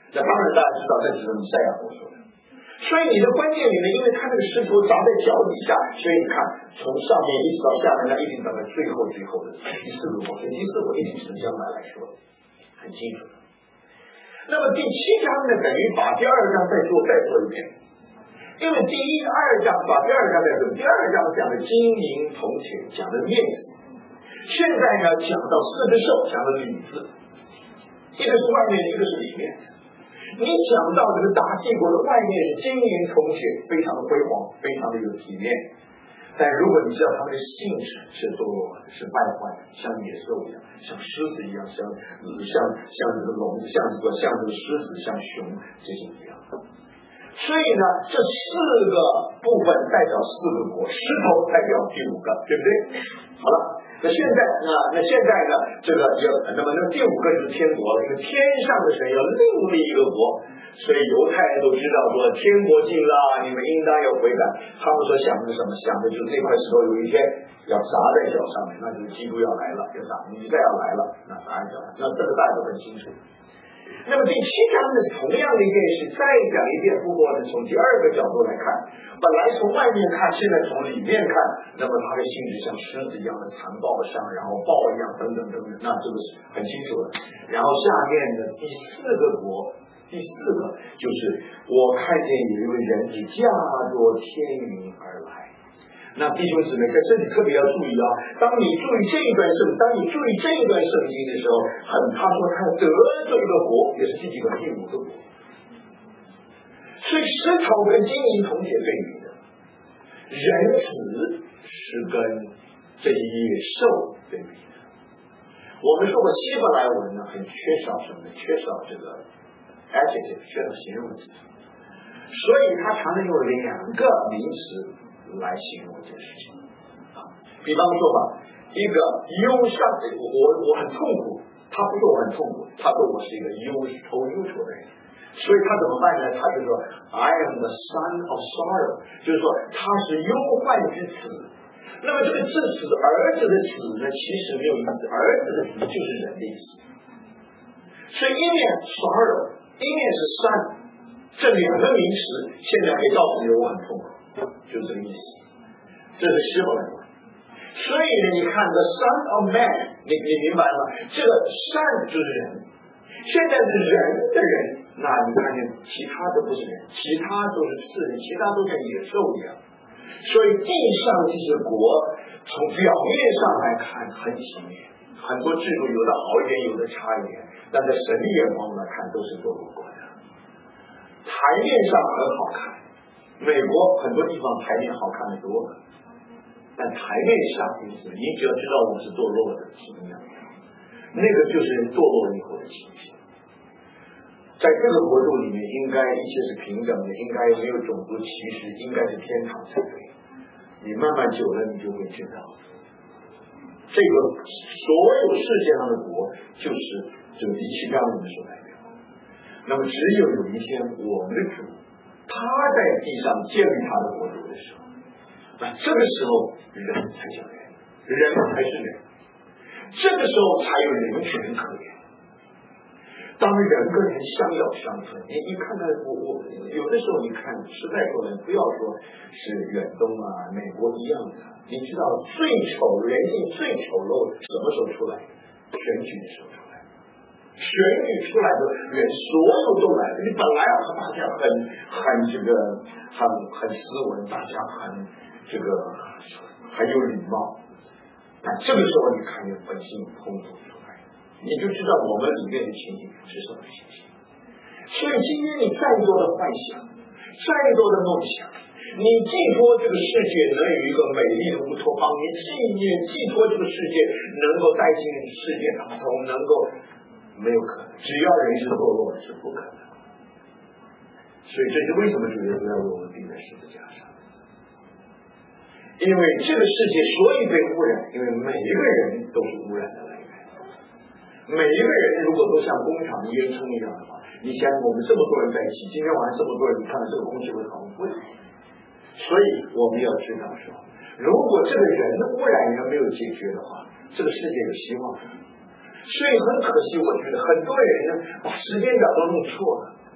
那当然大家知道这只是弥赛亚所说的。所以你的观念里面，因为他那个石头砸在脚底下，所以你看从上面一直到下面，那一定等到最后的第四个国，所以第四国一定是相反来说很清楚的。那么第7章呢，等于把第2章再做一遍，因为第2章把第2章再做，第2章讲的金银铜铁，讲的面子，现在呢讲到4个兽，讲的里子，一个是外面，一个是里面。你讲到这个大帝国的外面是金银铜铁，非常的辉煌，非常的有体面。但如果你知道他们的性质是堕落的，是败坏的，像野兽一样，像狮子一样，像这个龙，像这个狮子，像熊，这些一样。所以呢，这4个部分代表4个国，石头代表第5个，对不对？好了。那现在呢？这个那么第5个就是天国了，因为天上的神要另立一个国，所以犹太人都知道说天国近了，你们应当要悔改。他们所想的是什么？想的就是那块石头有一天要砸在脚上面，那就是基督要来了，要砸，弥赛要来了，那砸在脚上，那这个大家都很清楚。那么第7章呢是同样的一件事，再讲一遍，不过呢从第2个角度来看，本来从外面看，现在从里面看，那么它的性质像狮子一样的残暴像，然后豹一样等等，那这个是很清楚的。然后下面的第4个国，第4个就是我看见有一位人子驾着天云而来。那弟兄姊妹在这里特别要注意啊！当你注意这一段圣经的时候，他说他得罪一个国，也是第几个？第5个国。所以石头跟金银铜铁对比的，人子是跟这些野兽对比的。我们说过希伯来文呢，很缺少什么？缺少这个 adjective， 缺少形容词，所以他常常用2个名词来形容这件事情比方说吧，一个忧伤，我很痛苦，他不说我很痛苦，他说我是一个忧愁的人，所以他怎么办呢？他就说 I am the son of sorrow， 就是说他是忧患之子。那么这个之子，儿子的子呢，其实没有意思，儿子的子就是人的意思。所以一面 sorrow， 一面是 son， 这2个名词现在可以告诉你我很痛苦，就是这个意思。这是希伯来文。所以呢，你看 the son of man， 你明白了吗？这个 son 就是人，现在是人的人，那你看见其他都不是人，其他都是次人，其他都像野兽一样。所以地上这些国从表面上来看很体面，很多制度有的好一点，有的差一点，但在神的眼光来看都是堕落国的。台面上很好看，美国很多地方台面好看的多了，但台面下因此你只要知道我们是堕落的什么样，那个就是人堕落以后的情形。在这个国度里面，应该一切是平等的，应该没有种族歧视，应该是天堂才对。你慢慢久了，你就会知道，这个所有世界上的国，就是这个第7章里面所代表。那么只有一天，我们的主他在地上建立他的国度的时候，那这个时候人才叫人，人才是人，这个时候才有人权可言。当人跟人相要相分，你看看我有的时候你看实在说呢，不要说是远东啊、美国一样的，你知道人性最丑陋什么时候出来？选举的时候出来。选举出来的人所有都来了，你本来大家很这个很斯文，大家很这个很有礼貌，但这个时候你看见本性空洞出来，你就知道我们里面的情景是什么情形。所以今天你再多的幻想，再多的梦想，你寄托这个世界能有一个美丽的乌托邦，你寄托这个世界能够带进世界当中，能够没有可能，只要人是堕落是不可能。所以这是为什么主耶稣要为我们钉在十字架上，因为这个世界所以被污染，因为每一个人都是污染的来源。每一个人如果都像工厂的烟囱一样的话，你想我们这么多人在一起，今天晚上这么多人，你看到这个空气会很污染。所以我们要知道说，如果这个人的污染源没有解决的话，这个世界有希望。所以很可惜，我觉得很多人呢把时间表都弄错了。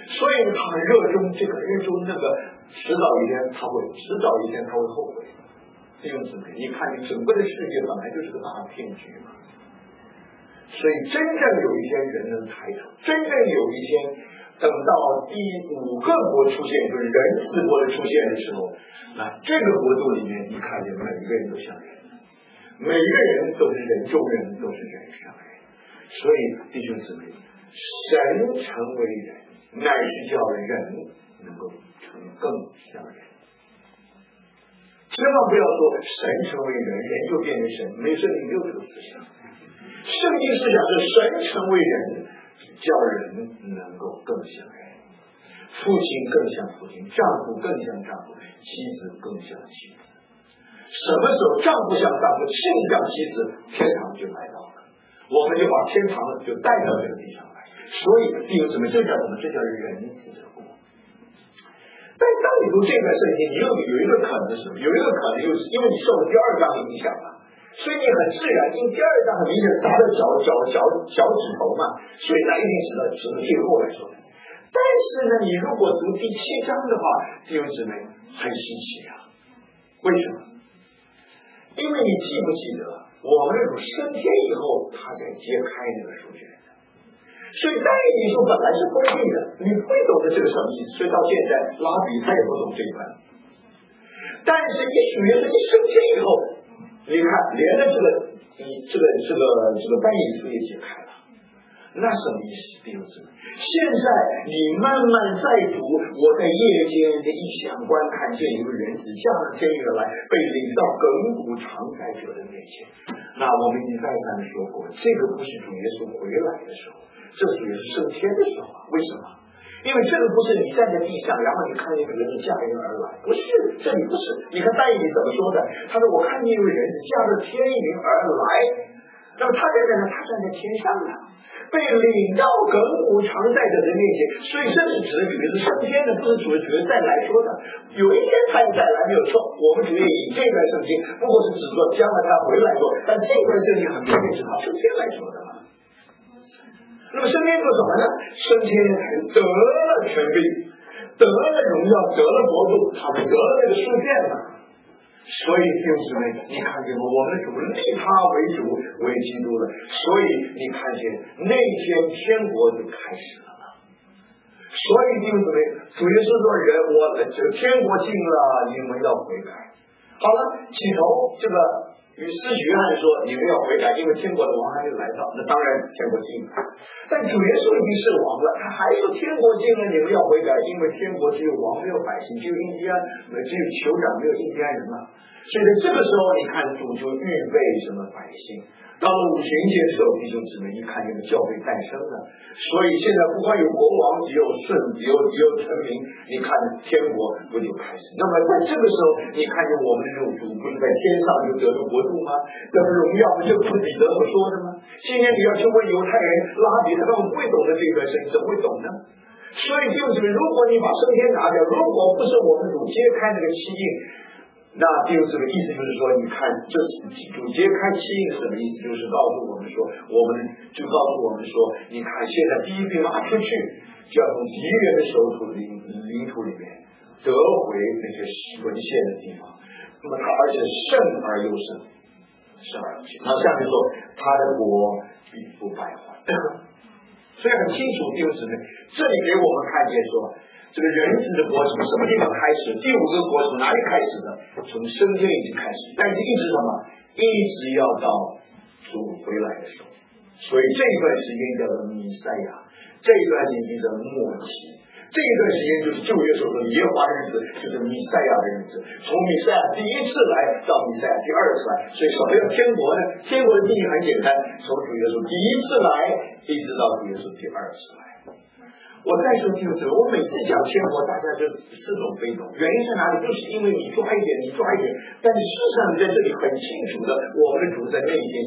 所以他热衷这个热衷那个，迟早一天他会后悔。弟兄姊妹，你看你整个的世界本来就是个大骗局嘛。所以真正有一天人能抬头，真正有一天等到第5个国出现，就是人子国的出现的时候，那这个国度里面，你看见每一个人都像人，每一个人都是人中人，都是人上人。所以弟兄姊妹，神成为人，乃是叫人能够成更像人。千万不要说神成为人，人就变成神，没圣经没有这个思想。圣经思想是神成为人，叫人能够更像人，父亲更像父亲，丈夫更像丈夫，妻子更像妻子。什么时候丈夫像丈夫，妻子像妻子，天堂就来到了，我们就把天堂就带到这个地上来。所以弟兄姊妹，这叫什么？这叫人子的国。但是当你读这段圣经，你有一个可能是什么？有一个可能就是因为你受了第2章的影响了，所以你很自然，因为第2章很明显砸到脚趾头嘛，所以那一定是最后来说的。但是呢，你如果读第7章的话，弟兄姊妹很稀奇啊！为什么？因为你记不记得我们的主升天以后，他在揭开那个书卷。所以但以理书本来是封闭的，你不会懂得这个什么意思，所以到现在拉比他也不懂这一段。但是也许耶稣一升天以后，你看连着这个但以理书也解开了，那什么意思？弟兄姊妹，现在你慢慢在读，我在夜间的一想观看见一个人子降了天而来，被领到亘古常在者的面前。那我们已经再三的说过，这个不是主耶稣回来的时候，这属于是升天的时候。为什么？因为这个不是你站在地上，然后你看见一个人驾云而来，不是，这里不是。你看但以理怎么说的？他说我看见一位人子驾着天云而来，那么他在哪呢？他站在天上了，被领到亘古常在者的面前。所以这是指的主耶稣升天的，不是主耶稣再来说的。有一天他也再来没有错，我们主要以这段圣经不过是指说将来他回来说，但这段圣经很明显是他升天来说的嘛。那么升天做什么呢？升天才得了权柄，得了荣耀，得了国度，他们得了这个书卷嘛。所以弟兄姊妹，你看见吗？我们的主立他为主为基督了，所以你看见那天天国就开始了。所以弟兄姊妹，主耶稣说人，我这个天国近了，你们要悔改。好了，起头这个与司提约翰说你们要悔改，因为天国的王还没有来到。那当然天国近了，但主耶稣已经是王了，他还说天国近了，你们要悔改，因为天国只有王没有百姓，只有印第安，只有酋长没有印第安人嘛。所以在这个时候，你看主就预备什么百姓。到了五旬节的时候，弟兄姊妹，一看这个教会诞生了，所以现在不光有国王，也有圣，也有臣民，你看天国不就开始？那么在这个时候，你看见我们的这种主不是在天上就得着国度吗？得着荣耀，这不是彼得所说的吗？今天你要成为犹太人，拉比他根本不会懂得这个事情，怎么会懂呢？所以弟兄姊妹，如果你把升天拿掉，如果不是我们主揭开那个七印，那弟兄姊妹，意思就是说，你看，这主揭开七印什么意思？就是告诉我们说，就告诉我们说，你看现在第一兵马出去，就要从敌人的守土领土里面得回那些沦陷的地方。那么他而且胜而又胜，胜而又胜。那下面说，他的国必不败坏。所以很清楚，弟兄姊妹，这里给我们看见说，这个人子的国从什么地方开始？第5个国从哪里开始的？从升天已经开始，但是一直什么？一直要到主回来的时候。所以这一段时间叫做弥赛亚，这一段时间叫末期，这一段时间就是旧约所说的耶和华的日子，就是弥赛亚的日子。从弥赛亚第一次来到弥赛亚第2次来，所以什么叫天国呢？天国的定义很简单，从主耶稣第一次来一直到主耶稣第2次来。我再说弟兄姊妹，我每次讲天国，大家就似懂非懂，原因是哪里？就是因为你抓一点，你抓一点，但是事实上在这里很清楚的，我们的主在那一天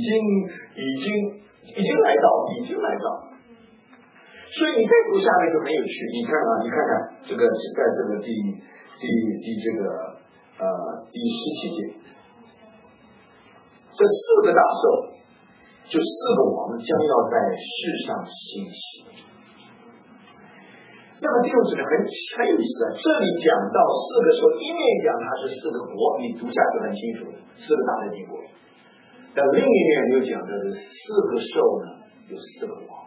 已经来到，所以你再读下面就很有趣。你看啊，你看看这个在这个第17节，这4个大兽，就4个王将要在世上兴起。 那么弟兄姊妹很有意思啊，这里讲到四个兽，一面讲它是四个国，你读下就很清楚，四个大的帝国。但另一面又讲的是四个兽呢，有四个王。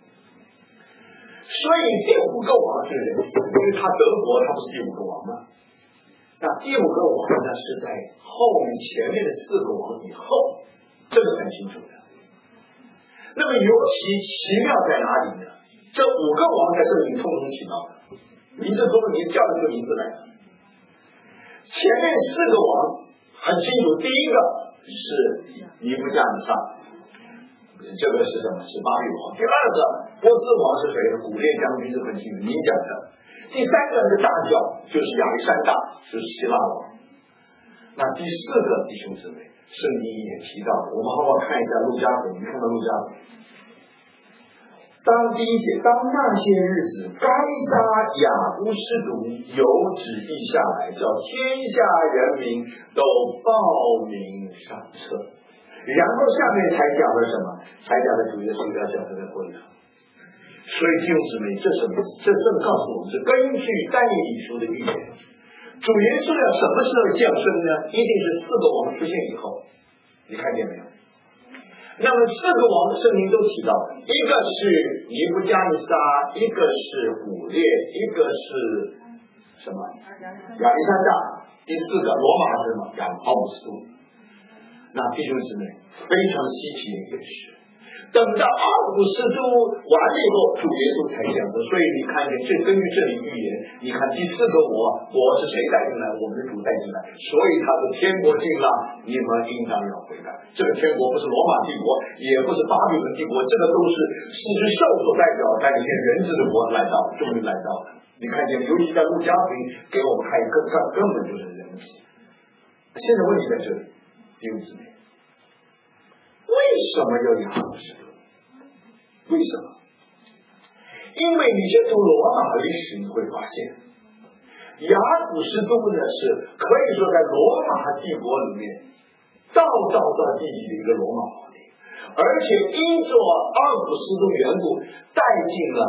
所以第五个王是人死，因为他德国他不是第五个王吗？那第五个王呢是在后面前面的四个王以后，这个很清楚的。那么尤其奇妙在哪里呢？这五个王在这里通通提到的，名字中你叫这个名字来的。前面四个王很清楚，第一个是尼布甲尼撒，这个是什么？是巴比伦王。第二个波斯王是谁呢？古列将军是很清楚，明讲的。第三个是大教，就是亚历山大，就是希腊王。那第四个弟兄姊妹，圣经也提到，我们好好看一下路加福音，你看到路加福音。当第一节，当那些日子，该杀雅古士族有旨意下来，叫天下人民都报名上册。然后下面才讲了什么？才讲了主耶稣要降生在会上。所以弟兄姊妹，这什么？这正告诉我们是根据但以理书的预言，主耶稣要什么时候降生呢？一定是四个王出现以后。你看见没有？那么四个王圣经都提到，一个是尼布加尼撒，一个是古列，一个是什么？亚历山大，第四个罗马是什么？奥古斯都。那弟兄姊妹，非常稀奇的一件事。等到奥古斯都完了以后，主耶稣才降生。所以你看见，根据这里预言，你看第四个国是谁带进来？我们的主带进来。所以他说天国近了，你们应当要悔改。这个天国不是罗马帝国，也不是巴比伦帝国，这个都是四只兽所代表带领人子的国来到，终于来到了。你看见，尤其在路加福音给我们看一个根本就是人子。现在问题在这里，弟兄姊妹，为什么要雅古士都？为什么？因为你去读罗马历史，你会发现，雅古士都呢是可以说在罗马帝国里面到地底的一个罗马皇帝，而且因着奥古斯都缘故，带进了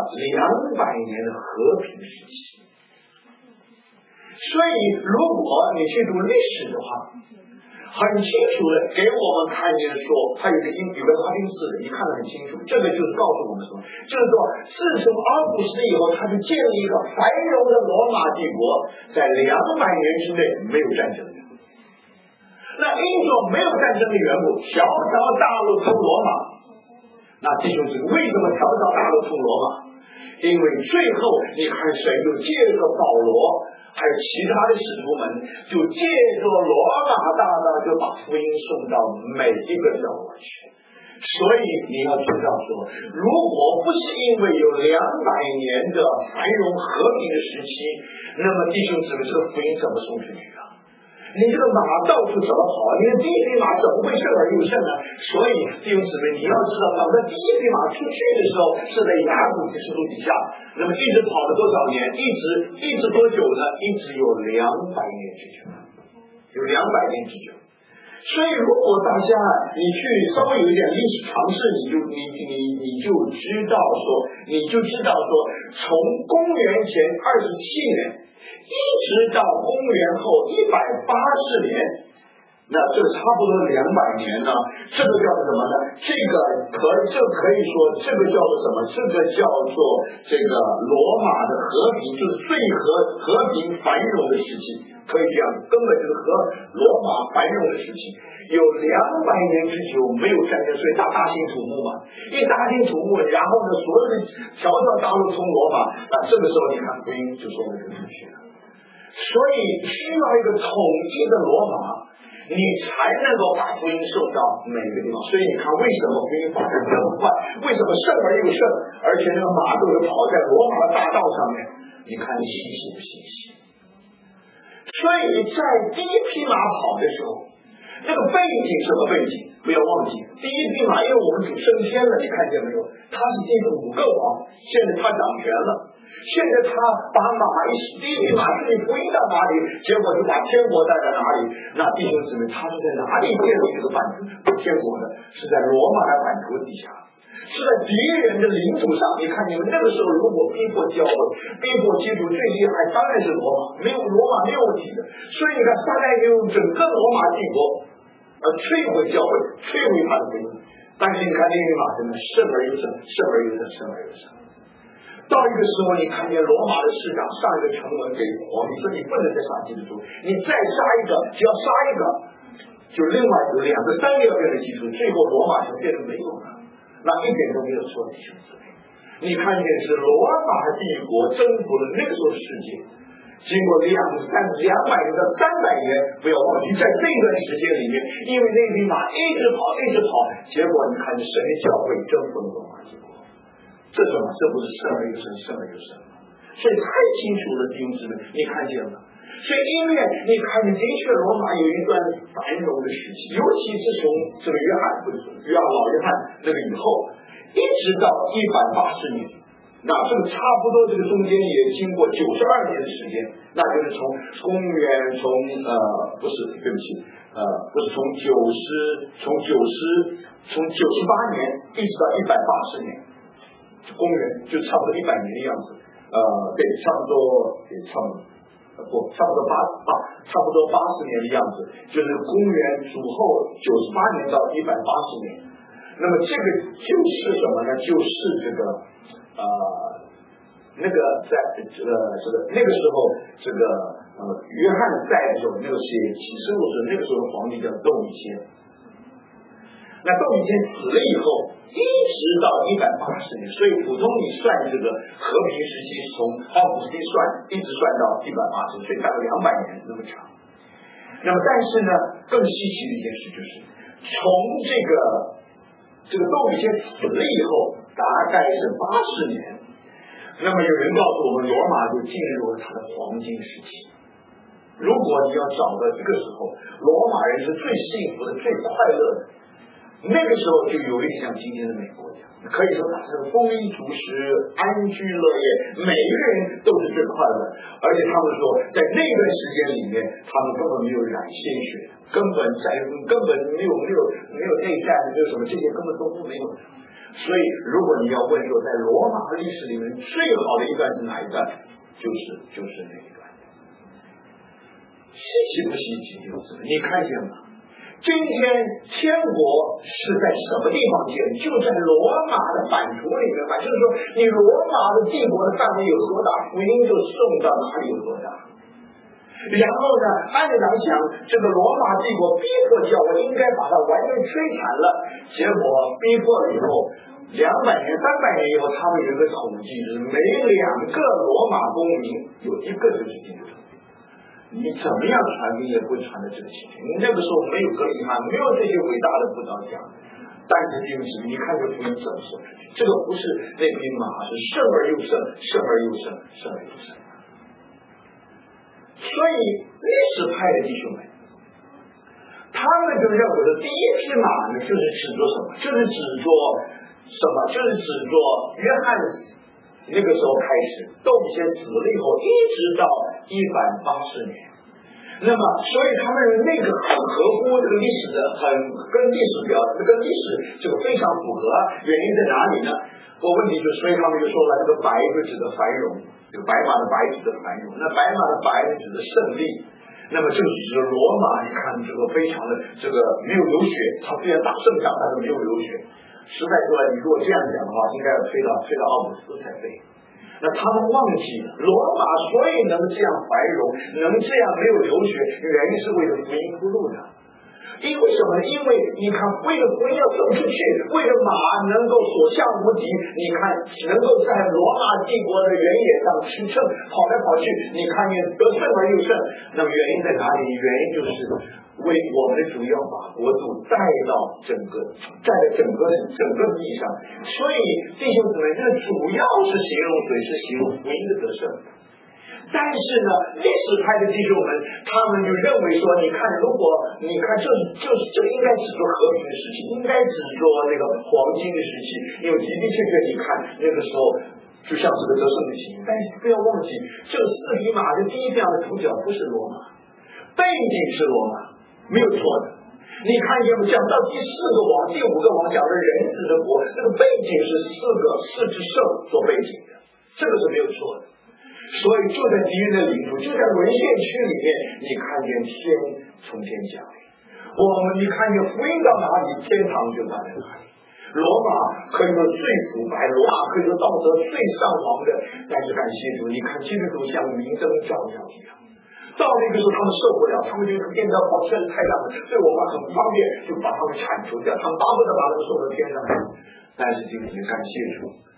200年的和平时期。所以，如果你去读历史的话，很清楚的给我们看见说，它有个拉丁字的，你看得很清楚。这个就是告诉我们什么？就是说，自从奥古斯都以后，他就建立一个繁荣的罗马帝国，在200年之内没有战争的。那因着没有战争的缘故，条条大路通罗马。那弟兄姊妹，为什么条条大路通罗马？因为最后你看神就借着保罗还有其他的使徒们，就借着罗马大道就把福音送到每一个角落去。所以你要知道说，如果不是因为有200年的繁荣和平的时期，那么弟兄姊妹，这个福音怎么送出去啊？你这个马到处怎么跑？你的第一匹马怎么会胜而又胜呢？所以弟兄姊妹，你要知道，等到第一匹马出去的时候，是在雅古士都底下，那么一直跑了多少年？一直多久呢？一直有200年之久，有200年之久。所以，如果大家你去稍微有一点历史常识，你就知道说，从公元前27年。一直到公元后180年，那这差不多200年呢。这个叫做什么呢？这可以说，这个叫做什么？这个叫做这个罗马的和平，就是最和平繁荣的时期，可以这样，根本就是和罗马繁荣的时期。有200年之久没有战争，所以大兴土木嘛。一大兴土木，然后呢，所有的条条大路通罗马，那这个时候你看福音就说得出去了。所以需要一个统一的罗马，你才能够把福音送到每个地方。所以你看，为什么福音发展这么快？为什么胜而又胜？而且那个马都是跑在罗马的大道上面，你看你稀奇不稀奇？所以在第一匹马跑的时候，那个背景什么背景？不要忘记，第一匹马因为我们主升天了，你看见没有？他是第5个王，现在他掌权了。现在他把马第一匹马自己福音到哪里，结果就把天国带到哪里。那弟兄姊妹，他是在哪里建立这个版图天国的？是在罗马的版图底下。 是在敌人的领土上。你看你们那个时候如果逼迫教会、逼迫基督最厉害当然是罗马，没有问题的。所以你看撒旦用整个罗马帝国摧毁教会，摧毁他的福音。但是你看那个马真的胜而又胜，胜而又胜，胜而又胜。到一个时候，你看见罗马的市长上一个城门给皇帝说你不能再杀基督徒，你再杀一个，只要杀一个，就另外有2个、3个要变成基督徒，最后罗马就变得没有了，那一点都没有错，弟兄姊妹。你看见是罗马帝国征服了那个时候世界，经过200年到300年，不要忘记，在这段时间里面，因为那匹马一直跑，结果你看神的教会征服了罗马帝国，这什么？这不是胜而又胜，胜而又胜吗？所以太清楚了，弟兄姊妹，你看见了。所以因为你看见的确罗马有一段繁荣的时期，尤其是从这个老约翰那个以后，一直到180年。那这个差不多，这个中间也经过92年的时间，那就是从公元不是98年一直到180年，公元就差不多100年的样子，差不多80年的样子，就是公元主后98年到180年。那么这个就是什么呢？就是这个那个在那个时候，约翰在的时候，那个写启示录的时候，那个时候的皇帝叫窦米歇。那窦米歇死了以后，一直到180年，所以普通你算这个和平时期，从奥古斯丁算，一直算到180，所以大概200年那么长。那么但是呢，更稀奇的一件事就是，从这个窦米歇死了以后，大概是80年。那么有人告诉我们，罗马就进入了它的黄金时期。如果你要找到这个时候，罗马人是最幸福的、最快乐的，那个时候就有一点像今天的美国一样，可以说它是丰衣足食、安居乐业，每一个人都是最快乐。而且他们说，在那段时间里面，他们根本没有染鲜血，根本没有内战，没有什么，这些根本都没有。所以，如果你要问说，在罗马历史里面最好的一段是哪一段，就是那一段。稀奇不稀奇？你看见吗？今天天国是在什么地方建？就在罗马的版图里面吧。就是说，你罗马的帝国的范围有多大，福音就送到哪里有多大。然后呢，按理来讲，这个罗马帝国逼迫教会应该把它完全摧残了，结果逼迫了以后，200年、300年以后，他们有个统计，就是每2个罗马公民有1个就是基督徒。你怎么样传你也不会传到这个情形。你那个时候没有格里汉，没有这些伟大的布道家，但是弟兄姊妹，你看这福音怎么说？这个不是那匹马，是胜而又胜，胜而又胜，胜而又胜。所以历史派的弟兄们，他们就认为的第一匹马呢，就是指着什么？就是指着什么？就是指着约翰那个时候开始，窦米歇死了以后，一直到180年。那么，所以他们认为那个很合乎这个历史的，跟历史这个非常符合。原因在哪里呢？问题就所以他们就说了，这个白就指的繁荣，这个白马的白指的繁荣，那白马的白指的胜利。那么这个指的罗马，你看这个非常的这个没有流血，他虽然打胜仗，但是没有流血。实在说来，你如果这样讲的话，应该要推到奥古斯都才对。那他们忘记了罗马所以能这样繁荣，能这样没有流血，原因是为了福音铺路的。因为什么？因为你看，为了福音要走出去，为了马能够所向无敌，你看能够在罗马帝国的原野上驰骋，跑来跑去，你看见得胜而又胜。那么原因在哪里？原因就是为我们的主要把国度带到整个地上。所以弟兄姊妹，这主要是形容谁？是形容福音的得胜。但是呢，历史派的弟兄们，他们就认为说，你看，如果你看，这应该指着和平的时期，应该指着那个黄金的时期，因为的的确确，你看那个时候就像是个得胜的情形。但是不要忘记，这个4匹马的第一辆的主角不是罗马，背景是罗马，没有错的。 你看见没？讲到第4个王、第5个王，讲的人子的国，这个背景是4只兽做背景的，这个是没有错的。所以就在敌人的领土，就在沦陷区里面，你看见天从天降临。你看见福音到哪里，天堂就到哪里。罗马可以说最腐败，罗马可以说道德最上皇的，但是感谢主，你看基督徒像明灯照耀一样。到那个时候他们受不了，他们就变得好像太阳对我们很不方便，就把他们铲除掉，他们巴不得把他们送到天上。但是这个也感谢主，